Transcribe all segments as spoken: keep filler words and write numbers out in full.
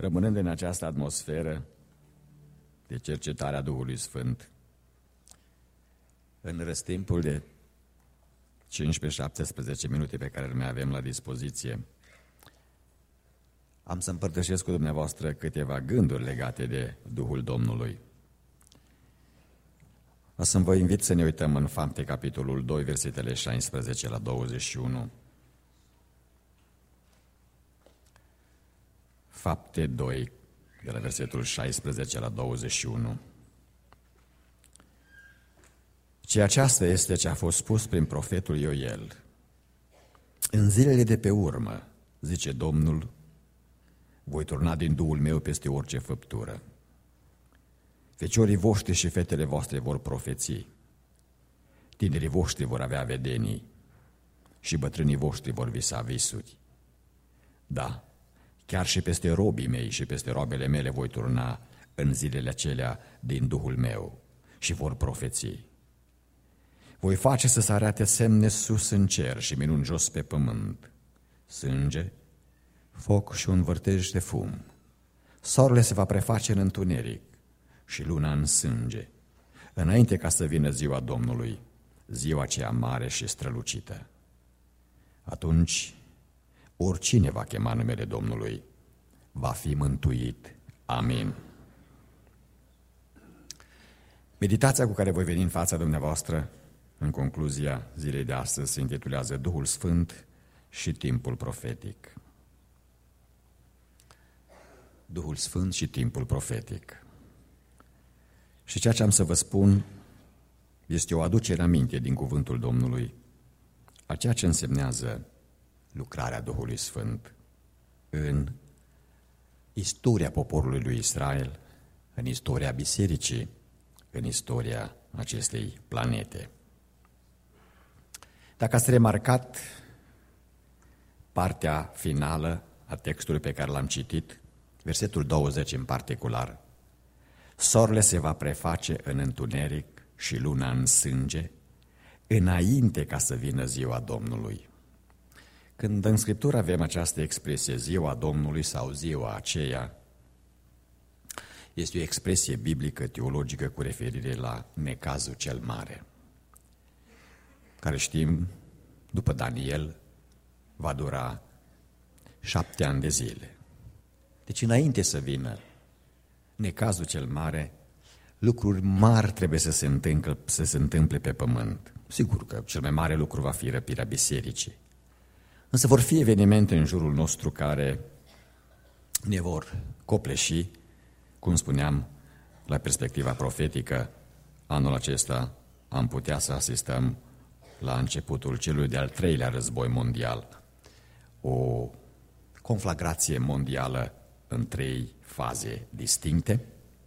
Rămânând în această atmosferă de cercetare a Duhului Sfânt, în răstimpul de cincisprezece șaptesprezece minute pe care îl mai avem la dispoziție, am să împărtășesc cu dumneavoastră câteva gânduri legate de Duhul Domnului. O să vă invit să ne uităm în Fapte, capitolul doi, versetele șaisprezece la douăzeci și unu. Fapte doi, de la versetul șaisprezece la douăzeci și unu. Și aceasta este ce a fost spus prin profetul Ioel. În zilele de pe urmă, zice Domnul, voi turna din Duhul meu peste orice făptură. Feciorii voștri și fetele voastre vor profeți, tinerii voștri vor avea vedenii și bătrânii voștri vor visa visuri. Da, chiar și peste robii mei și peste roabele mele voi turna în zilele acelea din Duhul meu și vor profeți. Voi face să se arate semne sus în cer și minuni jos pe pământ, sânge, foc și un vârtej de fum. Soarele se va preface în întuneric și luna în sânge, înainte ca să vină ziua Domnului, ziua aceea mare și strălucită. Atunci, oricine va chema numele Domnului, va fi mântuit. Amin. Meditația cu care voi veni în fața dumneavoastră, în concluzia zilei de astăzi, se intitulează Duhul Sfânt și timpul profetic. Duhul Sfânt și timpul profetic. Și ceea ce am să vă spun este o aducere aminte din cuvântul Domnului a ceea ce însemnează lucrarea Duhului Sfânt în istoria poporului lui Israel, în istoria bisericii, în istoria acestei planete. Dacă ați remarcat partea finală a textului pe care l-am citit, versetul douăzeci în particular, soarele se va preface în întuneric și luna în sânge, înainte ca să vină ziua Domnului. Când în Scriptură avem această expresie, ziua Domnului sau ziua aceea, este o expresie biblică, teologică, cu referire la necazul cel mare, care știm, după Daniel, va dura șapte ani de zile. Deci înainte să vină necazul cel mare, lucruri mari trebuie să se întâmple, să se întâmple pe pământ. Sigur că cel mai mare lucru va fi răpirea bisericii. Însă vor fi evenimente în jurul nostru care ne vor copleși, cum spuneam, la perspectiva profetică. Anul acesta am putea să asistăm la începutul celui de-al treilea război mondial, o conflagrație mondială în trei faze distincte.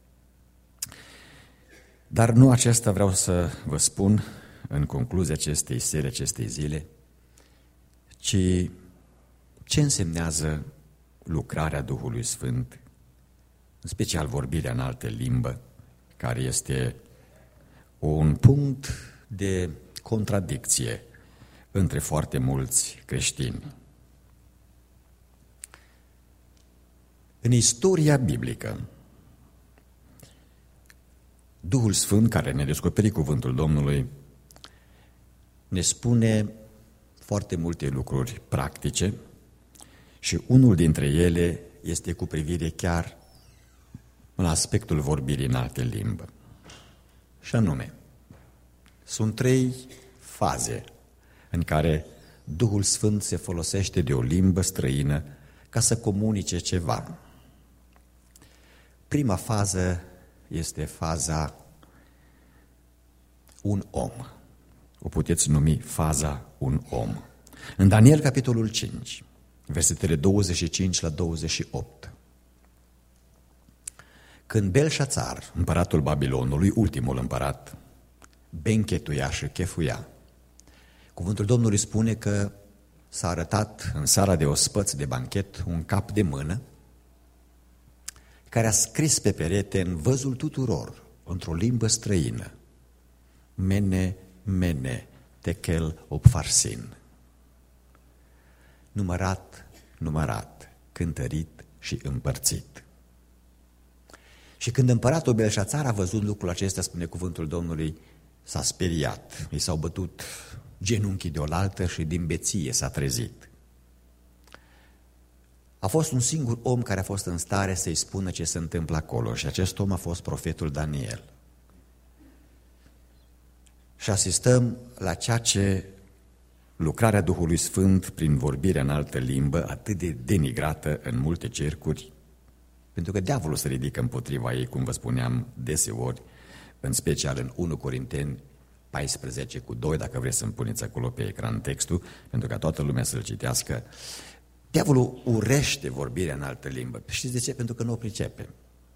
Dar nu acesta vreau să vă spun în concluzia acestei serii, acestei zile, ci ce însemnează lucrarea Duhului Sfânt, în special vorbirea în altă limbă, care este un punct de contradicție între foarte mulți creștini. În istoria biblică, Duhul Sfânt, care ne descoperi cuvântul Domnului, ne spune foarte multe lucruri practice și unul dintre ele este cu privire chiar la aspectul vorbirii în alte limbă. Și anume, sunt trei faze în care Duhul Sfânt se folosește de o limbă străină ca să comunice ceva. Prima fază este faza un om. O puteți numi faza un om. În Daniel, capitolul cinci, versetele douăzeci și cinci la douăzeci și opt. Când Belșațar, împăratul Babilonului, ultimul împărat, benchetuia și chefuia, cuvântul Domnului spune că s-a arătat în sala de ospăți de banchet un cap de mână care a scris pe perete în văzul tuturor, într-o limbă străină, Mene, Mene, Tekel, Upharsin. Numărat, numărat, cântărit și împărțit. Și când împăratul Belșațar a văzut lucrul acesta, spune cuvântul Domnului, s-a speriat. I s-au bătut genunchii de oaltă și din beție s-a trezit. A fost un singur om care a fost în stare să-i spună ce se întâmplă acolo și acest om a fost profetul Daniel. Și asistăm la ceea ce lucrarea Duhului Sfânt prin vorbirea în altă limbă, atât de denigrată în multe cercuri, pentru că diavolul se ridică împotriva ei, cum vă spuneam deseori, în special în unu Corinteni paisprezece cu doi, dacă vreți să-mi puneți acolo pe ecran textul, pentru ca toată lumea să-l citească. Diavolul urește vorbirea în altă limbă. Știți de ce? Pentru că nu o pricepe.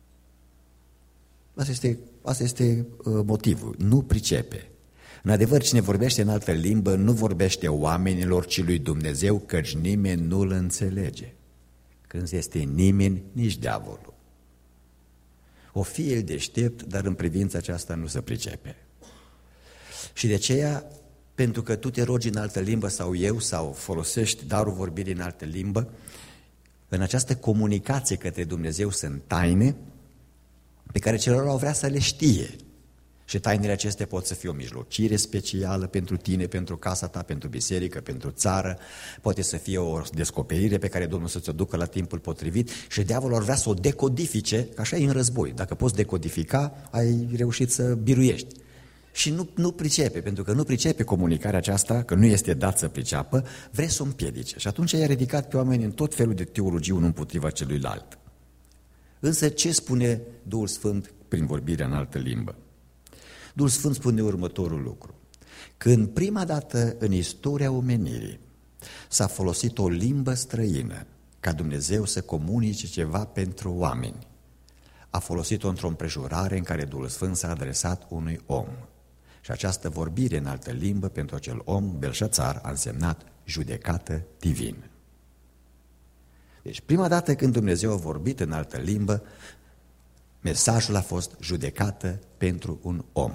Asta este, asta este uh, motivul. Nu pricepe. În adevăr, cine vorbește în altă limbă nu vorbește oamenilor, ci lui Dumnezeu, căci nimeni nu-l înțelege. Când este nimeni, nici diavolul. O fi el deștept, dar în privința aceasta nu se pricepe. Și de aceea, pentru că tu te rogi în altă limbă sau eu, sau folosești darul vorbirii în altă limbă, în această comunicație către Dumnezeu sunt taine pe care celălalt vrea să le știe. Și tainele acestea pot să fie o mijlocire specială pentru tine, pentru casa ta, pentru biserică, pentru țară, poate să fie o descoperire pe care Domnul să ți-o ducă la timpul potrivit și diavolul ar vrea să o decodifice, că așa e în război. Dacă poți decodifica, ai reușit să biruiești. Și nu, nu pricepe, pentru că nu pricepe comunicarea aceasta, că nu este dat să priceapă, vrea să o împiedice. Și atunci i-a ridicat pe oameni în tot felul de teologii unul împotriva celuilalt. Însă ce spune Duhul Sfânt prin vorbirea în altă limbă? Duhul Sfânt spune următorul lucru. Când prima dată în istoria omenirii s-a folosit o limbă străină ca Dumnezeu să comunice ceva pentru oameni, a folosit-o într-o împrejurare în care Duhul Sfânt s-a adresat unui om. Și această vorbire în altă limbă pentru acel om, Belșațar, a însemnat judecată divină. Deci prima dată când Dumnezeu a vorbit în altă limbă, mesajul a fost judecată pentru un om.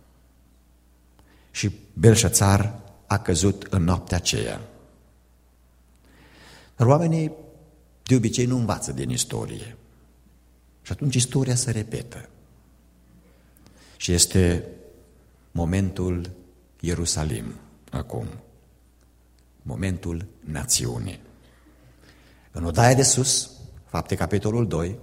Și Belșațar a căzut în noaptea aceea. Dar oamenii de obicei nu învață din istorie. Și atunci istoria se repetă. Și este momentul Ierusalim acum. Momentul națiunii. În odaia de sus, Fapte capitolul doi,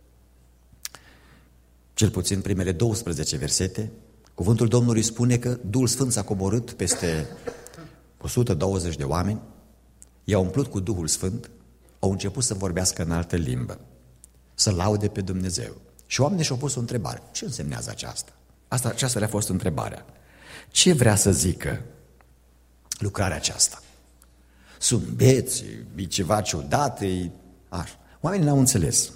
cel puțin primele douăsprezece versete, cuvântul Domnului spune că Duhul Sfânt s-a coborât peste o sută douăzeci de oameni, i-au umplut cu Duhul Sfânt, au început să vorbească în altă limbă, să laude pe Dumnezeu. Și oamenii și-au pus o întrebare. Ce însemnează aceasta? Asta, aceasta le-a fost întrebarea. Ce vrea să zică lucrarea aceasta? Sunt beți, e ceva ciudat, e... Așa. Oamenii n-au înțeles.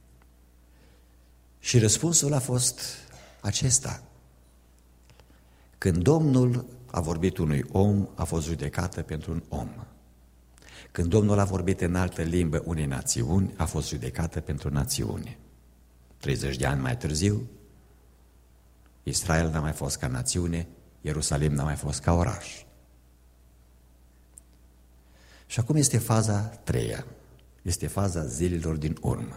Și răspunsul a fost acesta. Când Domnul a vorbit unui om, a fost judecată pentru un om. Când Domnul a vorbit în altă limbă unei națiuni, a fost judecată pentru națiune. treizeci de ani mai târziu, Israel n-a mai fost ca națiune, Ierusalim n-a mai fost ca oraș. Și acum este faza treia, este faza zilelor din urmă.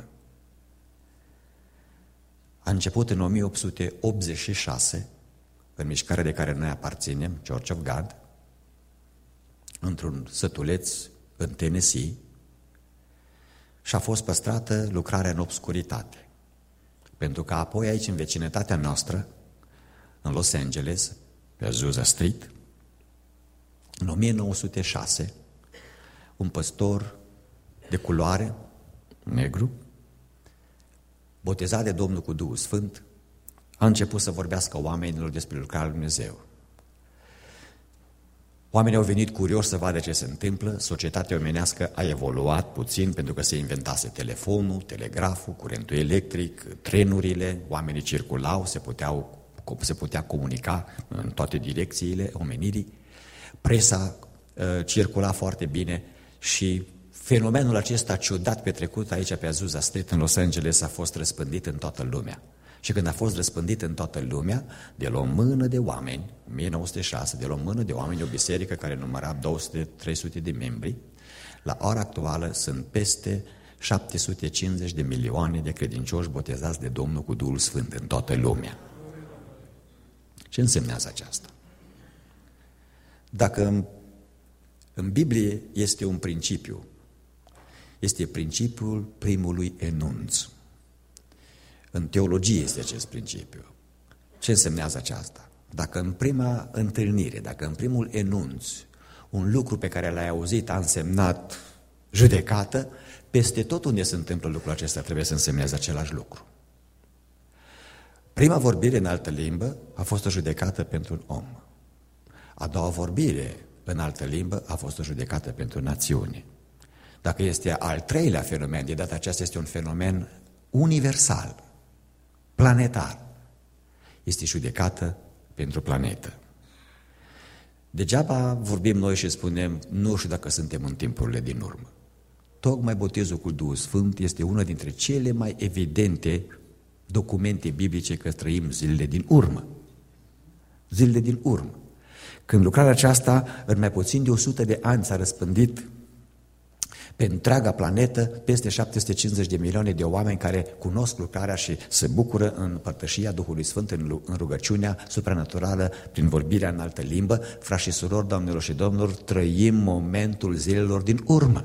A început în o mie opt sute optzeci și șase, în mișcarea de care noi aparținem, Church of God, într-un sătuleț în Tennessee, și a fost păstrată lucrarea în obscuritate. Pentru că apoi aici, în vecinătatea noastră, în Los Angeles, pe Azusa Street, în o mie nouă sute șase, un păstor de culoare, negru, botezat de Domnul cu Duhul Sfânt, a început să vorbească oamenilor despre lucrarea lui Dumnezeu. Oamenii au venit curioși să vadă ce se întâmplă, societatea omenească a evoluat puțin pentru că se inventase telefonul, telegraful, curentul electric, trenurile, oamenii circulau, se, puteau, se putea comunica în toate direcțiile omenirii, presa uh, circula foarte bine și fenomenul acesta ciudat petrecut aici pe Azusa Street în Los Angeles a fost răspândit în toată lumea. Și când a fost răspândit în toată lumea, de la o mână de oameni, în o mie nouă sute șase, de la o mână de oameni, o biserică care număra două sute trei sute de membri, la ora actuală sunt peste șapte sute cincizeci de milioane de credincioși botezați de Domnul cu Duhul Sfânt în toată lumea. Ce însemnează aceasta? Dacă în, în Biblie este un principiu, este principiul primului enunț. În teologie este acest principiu. Ce însemnează aceasta? Dacă în prima întâlnire, dacă în primul enunț, un lucru pe care l-ai auzit a însemnat judecată, peste tot unde se întâmplă lucrul acesta trebuie să însemneze același lucru. Prima vorbire în altă limbă a fost o judecată pentru un om. A doua vorbire în altă limbă a fost o judecată pentru națiune. Dacă este al treilea fenomen, de data aceasta este un fenomen universal, planetar. Este judecată pentru planetă. Degeaba vorbim noi și spunem, nu știu dacă suntem în timpurile din urmă. Tocmai botezul cu Duhul Sfânt este una dintre cele mai evidente documente biblice că trăim zilele din urmă. Zilele din urmă. Când lucrarea aceasta, în mai puțin de o sută de ani, s-a răspândit pe întreaga planetă, peste șapte sute cincizeci de milioane de oameni care cunosc lucrarea și se bucură în părtășia Duhului Sfânt, în rugăciunea supranaturală, prin vorbirea în altă limbă. Frați și surori, doamnelor și domnilor, trăim momentul zilelor din urmă.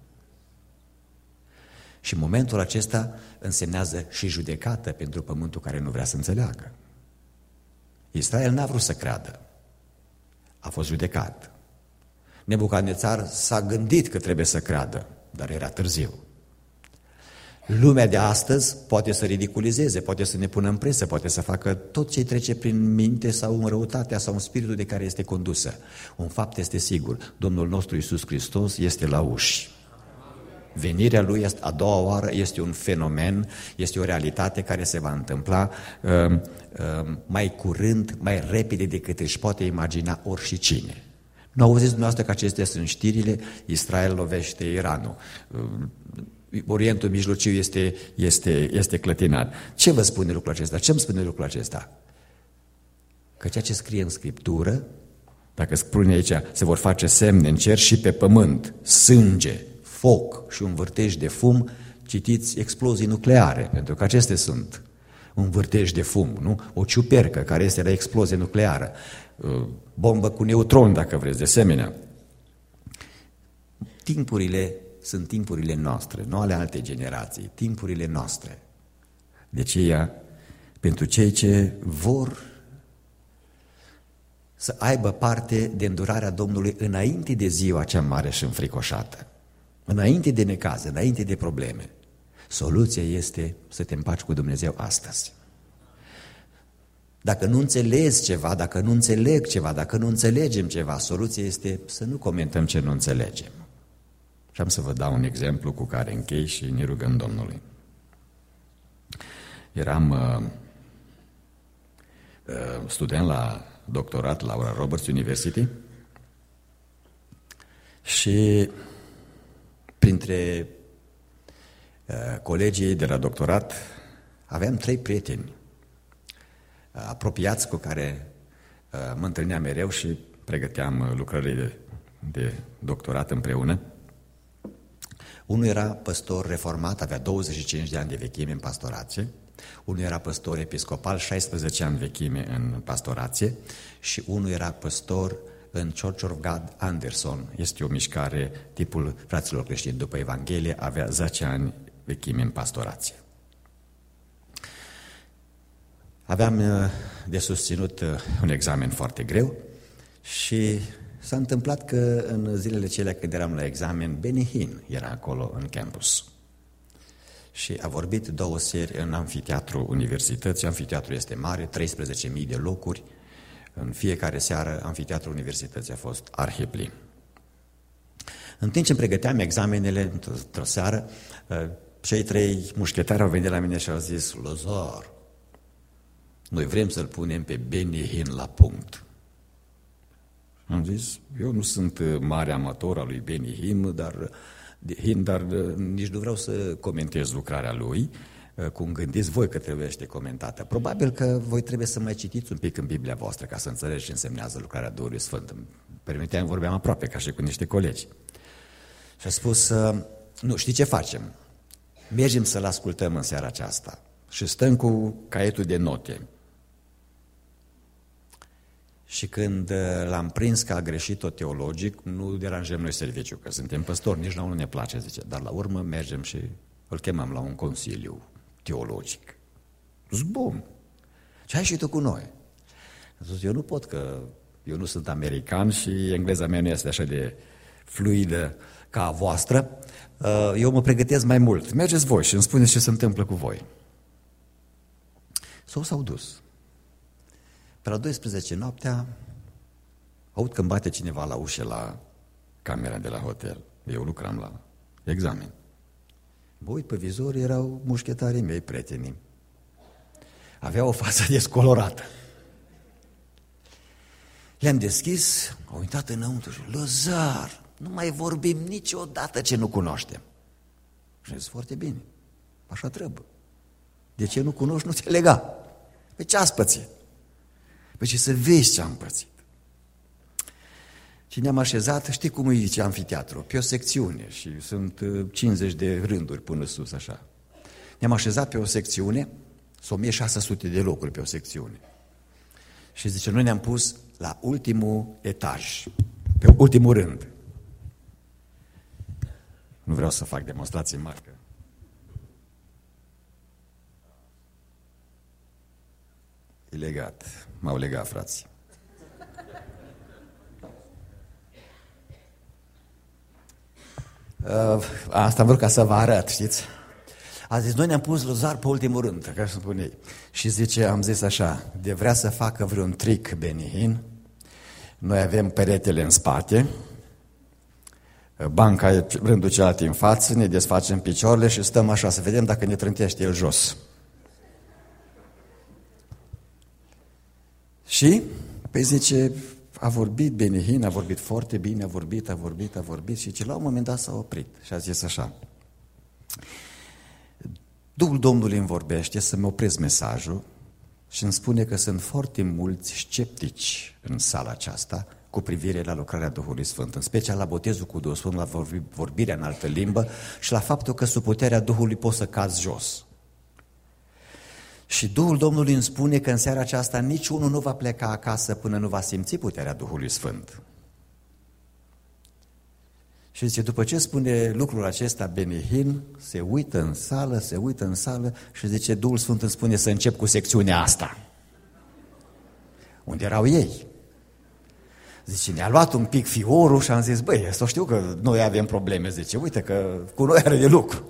Și momentul acesta însemnează și judecată pentru pământul care nu vrea să înțeleagă. Israel n-a vrut să creadă. A fost judecat. Nebucadnețar s-a gândit că trebuie să creadă, dar era târziu. Lumea de astăzi poate să ridiculizeze, poate să ne pună în presă, poate să facă tot ce trece prin minte sau în răutatea sau în spiritul de care este condusă. Un fapt este sigur, Domnul nostru Iisus Hristos este la uși. Venirea Lui a doua oară este un fenomen, este o realitate care se va întâmpla uh, uh, mai curând, mai repede decât își poate imagina oricine. Nu auziți dumneavoastră că acestea sunt știrile? Israel lovește Iranul. Uh, Orientul Mijlociu este, este, este clătinat. Ce vă spune lucrul acesta? Ce îmi spune lucrul acesta? Că ceea ce scrie în Scriptură, dacă spune aici, se vor face semne în cer și pe pământ, sânge, foc și un vârtej de fum, citiți explozii nucleare, pentru că acestea sunt un vârtej de fum, nu? O ciupercă care este la explozie nucleară, bombă cu neutron, dacă vreți, de asemenea. Timpurile sunt timpurile noastre, nu ale alte generații, timpurile noastre. De aceea, pentru cei ce vor să aibă parte de îndurarea Domnului înainte de ziua cea mare și înfricoșată, înainte de necaz, înainte de probleme, soluția este să te împaci cu Dumnezeu astăzi. Dacă nu înțelegi ceva, dacă nu înțeleg ceva, dacă nu înțelegem ceva, soluția este să nu comentăm ce nu înțelegem. Și am să vă dau un exemplu cu care închei și ne rugăm Domnului. Eram uh, uh, student la doctorat la Oral Roberts University și printre uh, colegii de la doctorat aveam trei prieteni uh, apropiați cu care uh, mă întâlneam mereu și pregăteam uh, lucrările de, de doctorat împreună. Unul era păstor reformat, avea douăzeci și cinci de ani de vechime în pastorație, unul era păstor episcopal, șaisprezece ani vechime în pastorație și unul era păstor în Church of God Anderson. Este o mișcare tipul fraților creștini după Evanghelie, avea zece ani vechime în pastorație. Aveam de susținut un examen foarte greu și s-a întâmplat că în zilele cele când eram la examen, Benny Hinn era acolo în campus. Și a vorbit două seri în amfiteatru universității. Amfiteatru este mare, treisprezece mii de locuri. În fiecare seară, amfiteatrul universității a fost arhiplin. În timp ce îmi pregăteam examenele, într-o seară, cei trei mușchetari au venit la mine și au zis: Lozar, noi vrem să-l punem pe Benny Hinn la punct. Am zis, eu nu sunt mare amator al lui Benny Hinn, dar, Hinn, dar nici nu vreau să comentez lucrarea lui, cum gândiți voi că trebuiește comentată. Probabil că voi trebuie să mai citiți un pic în Biblia voastră ca să înțelegeți ce însemnează lucrarea Duhului Sfânt. Îmi permiteam, vorbeam aproape ca și cu niște colegi. Și a spus, nu, știi ce facem? Mergem să-l ascultăm în seara aceasta și stăm cu caietul de note. Și când l-am prins că a greșit-o teologic, nu deranjăm noi serviciu, că suntem păstori, nici la unul ne place, zice. Dar la urmă mergem și îl chemăm la un consiliu teologic. Zic, bun, ce ai și tu cu noi? Zic, eu nu pot, că eu nu sunt american și engleza mea nu este așa de fluidă ca a voastră. Eu mă pregătesc mai mult. Mergeți voi și îmi spuneți ce se întâmplă cu voi. Sau s-au dus. Pe la douăsprezece noaptea aud că îmi bate cineva la ușă la camera de la hotel. Eu lucram la examen. Mă uit pe vizor, erau mușchetarii mei, prietenii. Aveau o față descolorată. Le-am deschis, au intrat înăuntru și Lăzar, nu mai vorbim niciodată ce nu cunoaștem. Și am zis, foarte bine, așa trebuie. De ce nu cunoști, nu te lega. Pe ce ați pățit? Păi ce să vezi ce am pățit. Și ne-am așezat, știi cum îi zice amfiteatru, pe o secțiune și sunt cincizeci de rânduri până sus așa. Ne-am așezat pe o secțiune, sunt o mie șase sute de locuri pe o secțiune. Și zice, noi ne-am pus la ultimul etaj, pe ultimul rând. Nu vreau să fac demonstrații mari. Că... E legat, m-au legat frații. Asta am vrut ca să vă arăt, știți? A zis, noi ne-am pus Lăzar pe ultimul rând, ca să spun ei. Și zice, am zis așa, de vrea să facă vreun trick Benihin, noi avem peretele în spate, banca e rândul celălalt în față, ne desfacem picioarele și stăm așa, să vedem dacă ne trântește el jos. Și, pe zice, a vorbit Benihin, a vorbit foarte bine, a vorbit, a vorbit, a vorbit și la un moment dat s-a oprit și a zis așa, Duhul Domnului îmi vorbește să-mi opresc mesajul și îmi spune că sunt foarte mulți sceptici în sala aceasta cu privire la lucrarea Duhului Sfânt, în special la botezul cu Duhul Sfânt, la vorbirea în altă limbă și la faptul că sub puterea Duhului poți să cazi jos. Și Duhul Domnului îmi spune că în seara aceasta niciunul nu va pleca acasă până nu va simți puterea Duhului Sfânt. Și zice, după ce spune lucrul acesta Benihin, se uită în sală, se uită în sală și zice, Duhul Sfânt îmi spune să încep cu secțiunea asta. Unde erau ei? Zice, ne-a luat un pic fiorul și am zis, băi, să știu că noi avem probleme, zice, uite că cu noi are de lucru.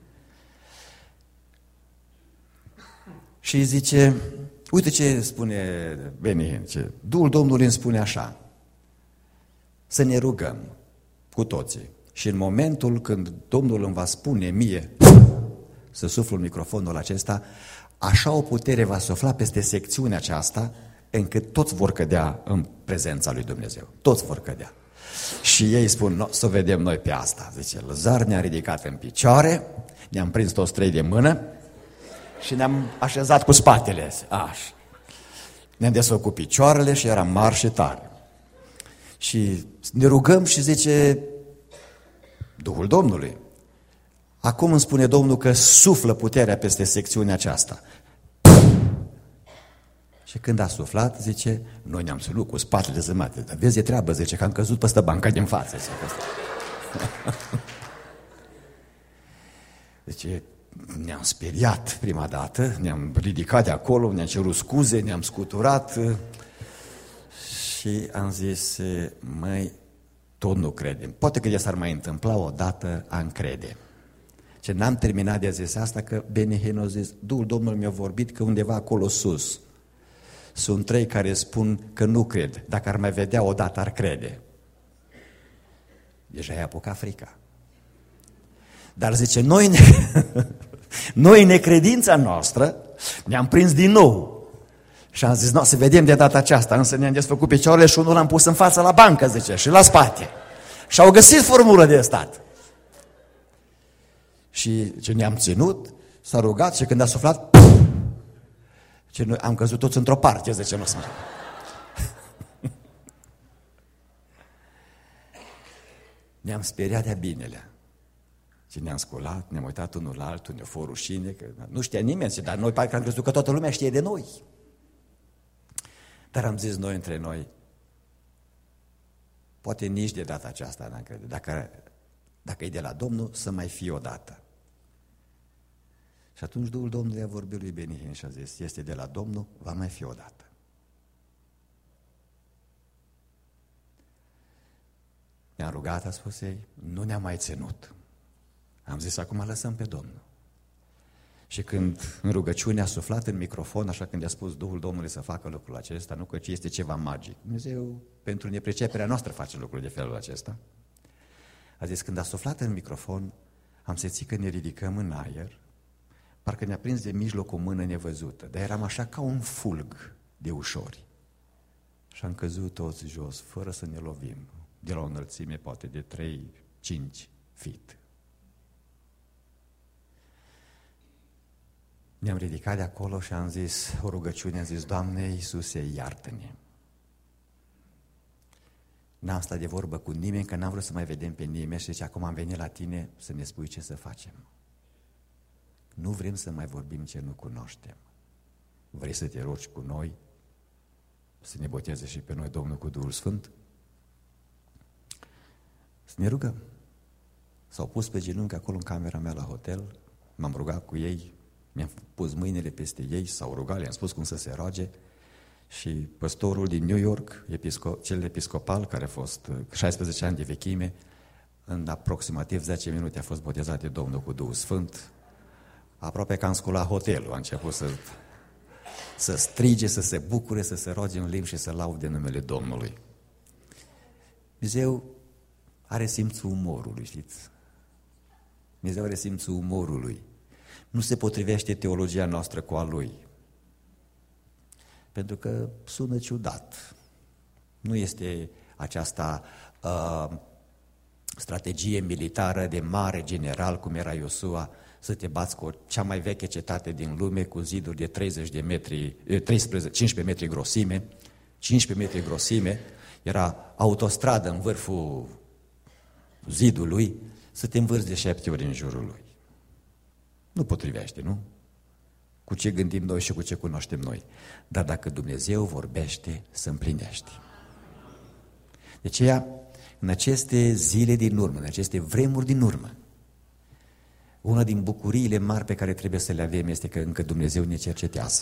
Și zice, uite ce spune Benihin, ce Duhul Domnului îmi spune așa, să ne rugăm cu toții. Și în momentul când Domnul îmi va spune mie să suflu în microfonul acesta, așa o putere va sufla peste secțiunea aceasta, încât toți vor cădea în prezența lui Dumnezeu. Toți vor cădea. Și ei spun, no, să vedem noi pe asta. Zice, Lăzar ne-a ridicat în picioare, ne-am prins toți trei de mână și ne-am așezat cu spatele. Așa. Ne-am desfăcut picioarele și eram mari și tari. Și ne rugăm și zice Duhul Domnului. Acum îmi spune Domnul că suflă puterea peste secțiunea aceasta. Și când a suflat, zice, noi ne-am ținut cu spatele zămate. Dar vezi, e treabă, zice, că am căzut peste banca din față. Zice, ne-am speriat prima dată, ne-am ridicat de acolo, ne-am cerut scuze, ne-am scuturat și am zis, măi, tot nu credem. Poate că de s-ar mai întâmpla o dată, am crede. Ce n-am terminat de a zis asta, că Benihin a zis, Duhul Domnului mi-a vorbit că undeva acolo sus sunt trei care spun că nu cred. Dacă ar mai vedea o dată, ar crede. Deja i-a apucat frica. Dar zice, noi, ne... noi necredința noastră ne-am prins din nou. Și am zis, nu, să vedem de data aceasta. Însă ne-am desfăcut picioarele și unul l-am pus în față la bancă, zice, și la spate. Și au găsit formulă de stat. Și ce ne-am ținut, s-a rugat și când a suflat, ce noi am căzut toți într-o parte, zice, nu sunt. Ne-am speriat de binelea. Și ne-am sculat, ne-am uitat unul la altul, ne-a fost rușine, că nu știa nimeni, dar noi parcă am crezut că toată lumea știe de noi. Dar am zis noi între noi, poate nici de data aceasta n-am crede. Dacă, dacă e de la Domnul, să mai fie o dată. Și atunci Duhul Domnului a vorbit lui Benihin și a zis, este de la Domnul, va mai fi o dată. Ne-am rugat, a spus ei, nu ne-am mai ținut. Am zis, acum lăsăm pe Domnul. Și când în rugăciune a suflat în microfon, așa când i-a spus Duhul Domnului să facă lucrul acesta, nu că este ceva magic. Dumnezeu, pentru nepriceperea noastră, face lucruri de felul acesta. A zis, când a suflat în microfon, am simțit că ne ridicăm în aer, parcă ne-a prins de mijloc o mână nevăzută, dar eram așa ca un fulg de ușori. Și am căzut toți jos, fără să ne lovim, de la o înălțime poate de trei cinci feet. Ne-am ridicat de acolo și am zis o rugăciune, am zis, Doamne Iisuse, iartă-ne. N-am stat de vorbă cu nimeni, că n-am vrut să mai vedem pe nimeni și zice, acum am venit la tine să ne spui ce să facem. Nu vrem să mai vorbim ce nu cunoaștem. Vrei să te rogi cu noi? Să ne boteze și pe noi Domnul cu Duhul Sfânt? Să ne rugăm. S-au pus pe genunchi acolo în camera mea la hotel, m-am rugat cu ei, mi-am pus mâinile peste ei, s-au rugat, le-am spus cum să se roage și păstorul din New York, episcop, cel episcopal, care a fost șaisprezece ani de vechime, în aproximativ zece minute a fost botezat de Domnul cu Duhul Sfânt, aproape că am sculat hotelul, a început să, să strige, să se bucure, să se roage în limbi și să laude numele Domnului. Dumnezeu are simțul umorului, știți? Dumnezeu are simțul umorului. Nu se potrivește teologia noastră cu a Lui. Pentru că sună ciudat. Nu este aceasta uh, strategie militară de mare general, cum era Iosua, să te bați cu cea mai veche cetate din lume, cu ziduri de treizeci de metri, treisprezece, cincisprezece metri grosime, cincisprezece metri grosime, era autostradă în vârful zidului, să te învârți de șapte ori în jurul lui. Nu potrivește, nu? Cu ce gândim noi și cu ce cunoaștem noi. Dar dacă Dumnezeu vorbește, se împlinește. De aceea, în aceste zile din urmă, în aceste vremuri din urmă, una din bucuriile mari pe care trebuie să le avem este că încă Dumnezeu ne cercetează.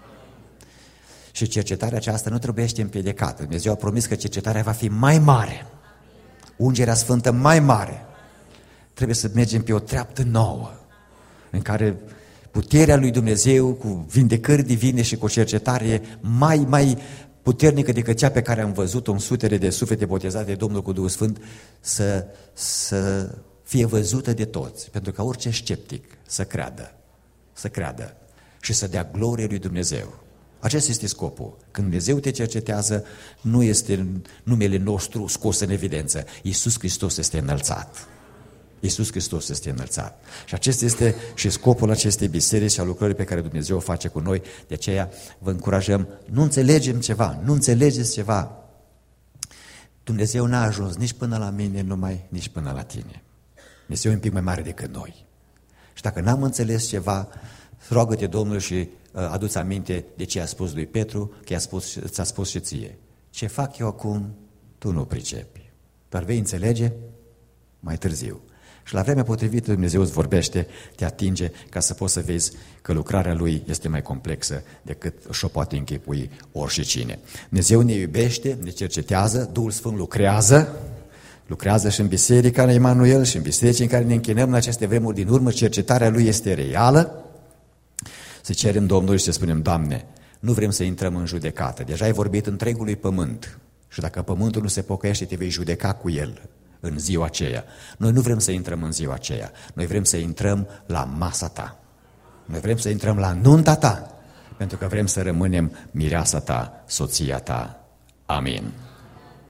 Și cercetarea aceasta nu trebuiește împiedicată. Dumnezeu a promis că cercetarea va fi mai mare. Ungerea Sfântă mai mare. Trebuie să mergem pe o treaptă nouă, în care puterea lui Dumnezeu, cu vindecări divine și cu o cercetare mai, mai puternică decât cea pe care am văzut-o în sutele de suflete botezate de Domnul cu Duhul Sfânt, să, să fie văzută de toți, pentru ca orice sceptic să creadă, să creadă și să dea glorie lui Dumnezeu. Acesta este scopul. Când Dumnezeu te cercetează, nu este numele nostru scos în evidență. Iisus Hristos este înălțat. Iisus Hristos este înălțat. Și acesta este și scopul acestei biserici și a lucrării pe care Dumnezeu o face cu noi. De aceea vă încurajăm, nu înțelegem ceva, nu înțelegeți ceva. Dumnezeu n-a ajuns nici până la mine numai, nici până la tine. Dumnezeu e un pic mai mare decât noi. Și dacă n-am înțeles ceva, roagă-te Domnul și uh, adu-ți aminte de ce a spus lui Petru, că i-a spus, ți-a spus și ție. Ce fac eu acum, tu nu pricepi. Dar vei înțelege mai târziu. Și la vremea potrivită Dumnezeu îți vorbește, te atinge ca să poți să vezi că lucrarea Lui este mai complexă decât și-o poate închipui oricine. Dumnezeu ne iubește, ne cercetează, Duhul Sfânt lucrează, lucrează și în biserica Emanuel și în biserici în care ne închinăm în aceste vremuri din urmă, cercetarea Lui este reală. Să cerem Domnului și să spunem, Doamne, nu vrem să intrăm în judecată, deja ai vorbit întregului pământ și dacă pământul nu se pocăiește, te vei judeca cu el în ziua aceea. Noi nu vrem să intrăm în ziua aceea, noi vrem să intrăm la masa ta. Noi vrem să intrăm la nunta ta, pentru că vrem să rămânem mireasa ta, soția ta. Amin.